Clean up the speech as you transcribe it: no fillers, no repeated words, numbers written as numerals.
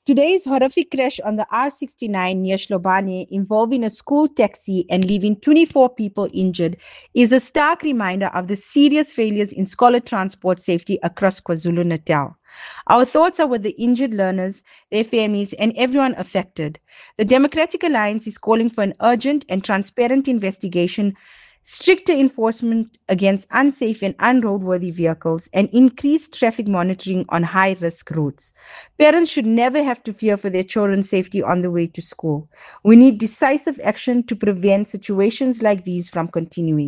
Today's horrific crash on the R69 near Shlobane involving a school taxi and leaving 24 people injured is a stark reminder of the serious failures in scholar transport safety across KwaZulu-Natal. Our thoughts are with the injured learners, their families, and everyone affected. The Democratic Alliance is calling for an urgent and transparent investigation, stricter enforcement against unsafe and unroadworthy vehicles, and increased traffic monitoring on high-risk routes. Parents should never have to fear for their children's safety on the way to school. We need decisive action to prevent situations like these from continuing.